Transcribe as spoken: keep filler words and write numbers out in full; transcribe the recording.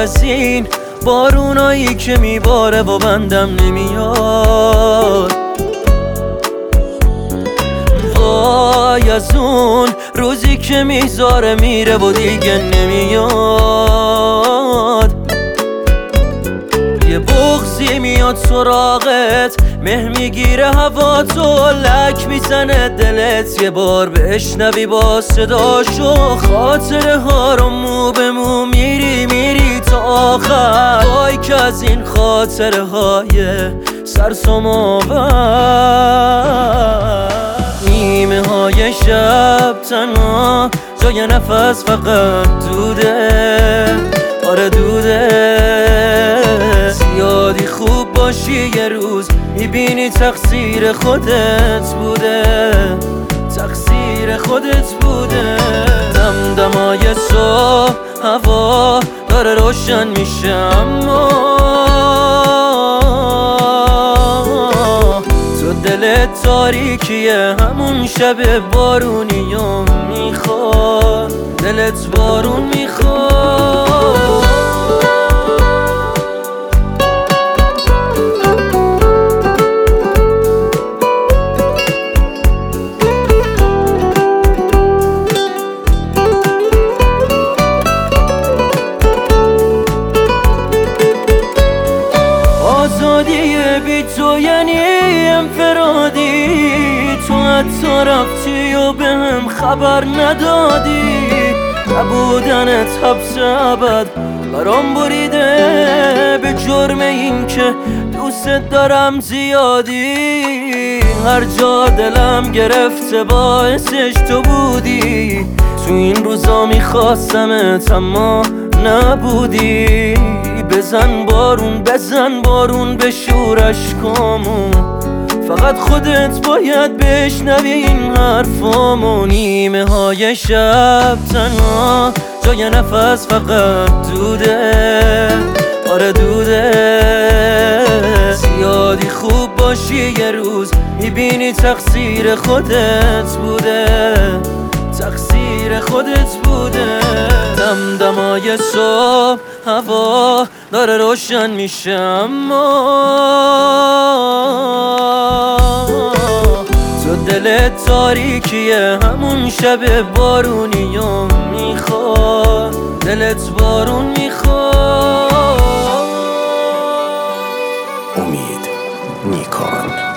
از این بارونایی که میباره با بندم نمیاد. وای از اون روزی که میذاره میره و دیگه نمیاد. یه بغضی میاد سراغت، مه میگیره هوا تو، لک میزنه دلت، یه بار بشنوی با صداشو. خاطره ها رو مو به مو میری میری تا آخر. وای که از این خاطره های سرسام آور. نیمه های شب تنها جای نفس فقط دوده، آره دوده. زیادی خوب باشی یه روز میبینی تقصیر خودت بوده، تقصیر خودت بوده. دمدمای صبح هوا داره روشن میشه، اما تو دلت تاریکیه، همون شب بارونی و میخواد، دلت بارون میخواد. آزادی بی تو یعنی انفرادی، تو حتی رفتی و به هم خبر ندادی. نبودنت حبس ابد برام بریده، به جرم این که دوست دارم زیادی. هر جا دلم گرفته باعثش تو بودی، تو این روزا میخواستمت اما نبودی. بزن بارون بزن بارون بشور اشکامو، فقط خودت باید بشنوی این حرفامو. نیمه های شب تنها جای نفس فقط دوده، آره دوده. زیادی خوب باشی یه روز میبینی تقصیر خودت بوده، تقصیر خودت بوده. دمدمای صبح هوا داره روشن میشه، اما تو دلت تاریکیه، همون شب بارونی و میخواد، دلت بارون میخواد. امید نیکان.